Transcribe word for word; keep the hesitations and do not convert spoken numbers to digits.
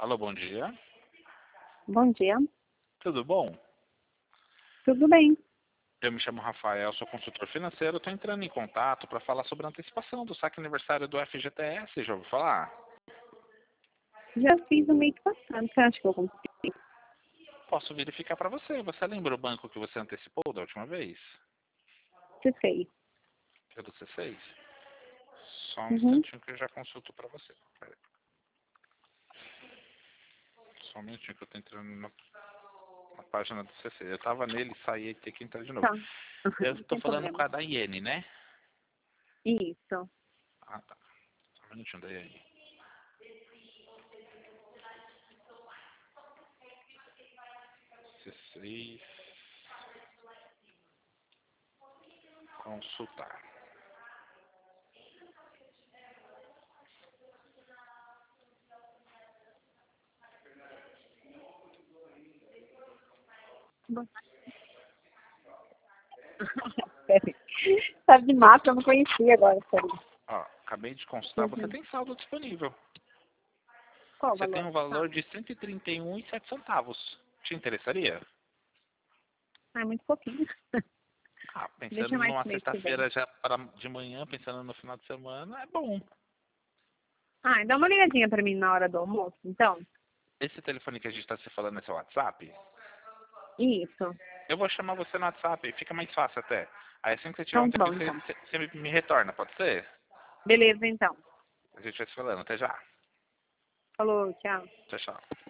Alô, bom dia. Bom dia. Tudo bom? Tudo bem? Eu me chamo Rafael, sou consultor financeiro. Estou entrando em contato para falar sobre a antecipação do saque aniversário do F G T S. Já ouviu falar? Já fiz o mês passado, você acha que eu consegui? Posso verificar para você. Você lembra o banco que você antecipou da última vez? Você fez. Pelo C seis? Só um Uhum. instantinho que eu já consulto para você. Pera aí. Só um minutinho que eu estou entrando na, na página do C seis. Eu estava nele, saí e tenho que entrar de novo. Tá. Eu Não estou tem falando com problema. a da Iene, né? Isso. Ah, tá. Só um minutinho da Iene. C seis. Consultar. Bom. Peraí. Sabe de mapa, eu não conhecia agora, peraí. Ó, acabei de consultar. Você Uhum. tem saldo disponível. Qual o Você tem valor? um Tá. valor de cento e trinta e um e sete centavos. Te interessaria? Ah, é muito pouquinho. Ah, Deixa pensando mais numa pro mês que vem. sexta-feira já para de manhã, pensando no final de semana, é bom. Ah, dá uma ligadinha pra mim na hora do almoço, então. Esse telefone que a gente está se falando é seu WhatsApp? Isso. Eu vou chamar você no WhatsApp, fica mais fácil até. Aí assim que você tiver um Então tá tempo, bom, você, então. você você me retorna, pode ser? Beleza, então. A gente vai se falando. Até já. Falou, tchau. Tchau, tchau.